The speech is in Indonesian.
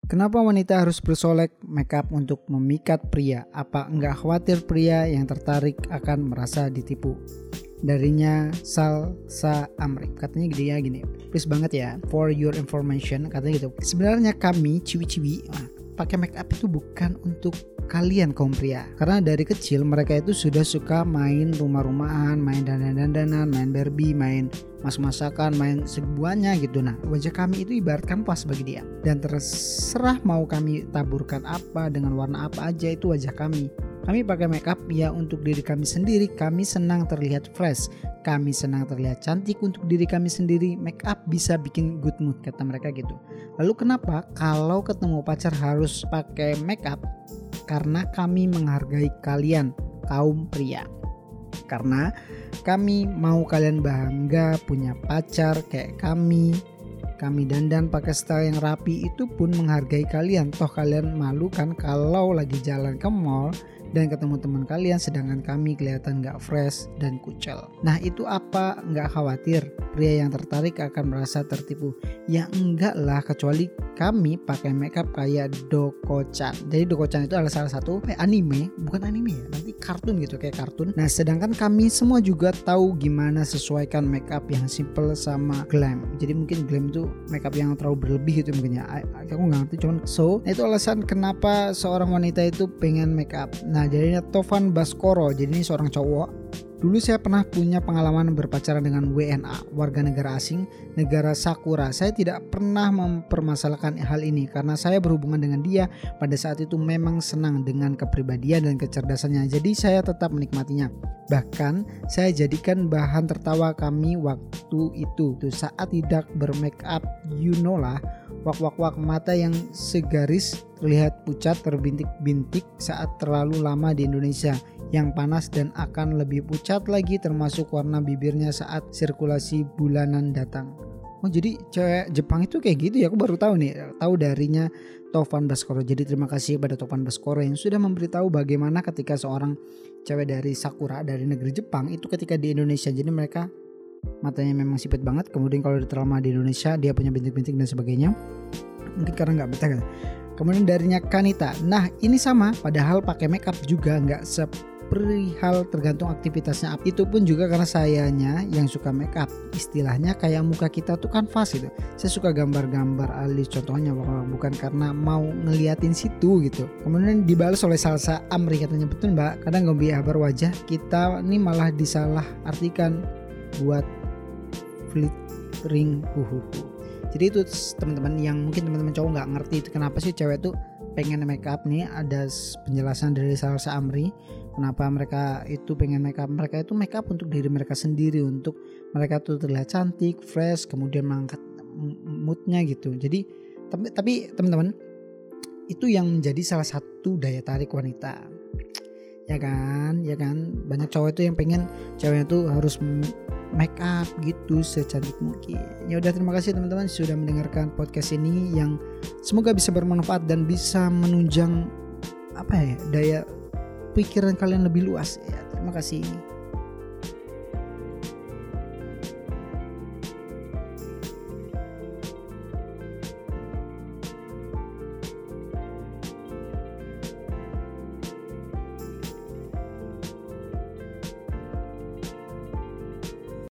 Kenapa wanita harus bersolek makeup untuk memikat pria? Apa enggak khawatir pria yang tertarik akan merasa ditipu? Darinya Salsa Amri. Katanya dia gini, please banget ya, for your information, katanya gitu. Sebenarnya kami ciwi-ciwi pakai makeup itu bukan untuk kalian kaum pria, karena dari kecil mereka itu sudah suka main rumah-rumahan, main dandan-dandanan, main Barbie, main masak-masakan, main sebuahnya gitu. Nah, wajah kami itu ibaratkan pas bagi dia, dan terserah mau kami taburkan apa dengan warna apa aja, itu wajah kami. Kami pakai makeup ya untuk diri kami sendiri. Kami senang terlihat fresh, kami senang terlihat cantik untuk diri kami sendiri. Makeup bisa bikin good mood, kata mereka gitu. Lalu kenapa kalau ketemu pacar harus pakai makeup? Karena kami menghargai kalian kaum pria. Karena kami mau kalian bangga punya pacar kayak kami. Kami dandan pakai style yang rapi itu pun menghargai kalian. Toh kalian malu kan kalau lagi jalan ke mall dan ketemu teman kalian, sedangkan kami kelihatan gak fresh dan kucel. Nah itu apa gak khawatir pria yang tertarik akan merasa tertipu? Ya enggak lah, kecuali kami pakai makeup kayak Doko-chan. Jadi Doko-chan itu adalah salah satu anime, bukan anime ya, nanti kartun gitu, kayak kartun. Nah sedangkan kami semua juga tahu gimana sesuaikan makeup yang simple sama glam. Jadi mungkin glam itu makeup yang terlalu berlebih gitu mungkin ya, aku gak ngerti, cuman itu alasan kenapa seorang wanita itu pengen makeup. Nah jadinya Tovan Baskoro, jadi ini seorang cowok. Dulu saya pernah punya pengalaman berpacaran dengan WNA, warga negara asing, negara Sakura. Saya tidak pernah mempermasalahkan hal ini karena saya berhubungan dengan dia pada saat itu memang senang dengan kepribadian dan kecerdasannya. Jadi saya tetap menikmatinya. Bahkan saya jadikan bahan tertawa kami waktu itu. Saat tidak bermake up, you know lah, wak mata yang segaris terlihat pucat terbintik-bintik saat terlalu lama di Indonesia, yang panas dan akan lebih pucat lagi, termasuk warna bibirnya saat sirkulasi bulanan datang. Oh jadi cewek Jepang itu kayak gitu ya, aku baru tahu nih, tahu darinya Tovan Baskoro. Jadi terima kasih pada Tovan Baskoro yang sudah memberitahu bagaimana ketika seorang cewek dari Sakura, dari negeri Jepang itu ketika di Indonesia, jadi mereka matanya memang sipit banget, kemudian kalau terlama di Indonesia dia punya bintik-bintik dan sebagainya, mungkin karena gak betah kan. Kemudian darinya Kanita, nah ini sama, padahal pakai makeup juga gak perihal tergantung aktivitasnya. Itu pun juga karena sayanya yang suka make up, istilahnya kayak muka kita tuh kanvas gitu. Saya suka gambar-gambar alis contohnya, bukan karena mau ngeliatin situ gitu. Kemudian dibalas oleh Salsa Amri, katanya betul mbak, kadang nggak kabar wajah kita nih malah disalah artikan buat filtering huhuhu. Jadi itu teman-teman yang mungkin teman-teman cowok nggak ngerti itu kenapa sih cewek tuh pengen make up nih. Ada penjelasan dari Salsa Amri kenapa mereka itu pengen make up. Mereka itu make up untuk diri mereka sendiri, untuk mereka tuh terlihat cantik, fresh, kemudian mengangkat moodnya gitu. Jadi tapi teman-teman, itu yang menjadi salah satu daya tarik wanita, ya kan banyak cowok itu yang pengen ceweknya tuh harus make up gitu secantik mungkin. Ya udah, terima kasih teman-teman sudah mendengarkan podcast ini yang semoga bisa bermanfaat dan bisa menunjang daya pikiran kalian lebih luas ya. Terima kasih.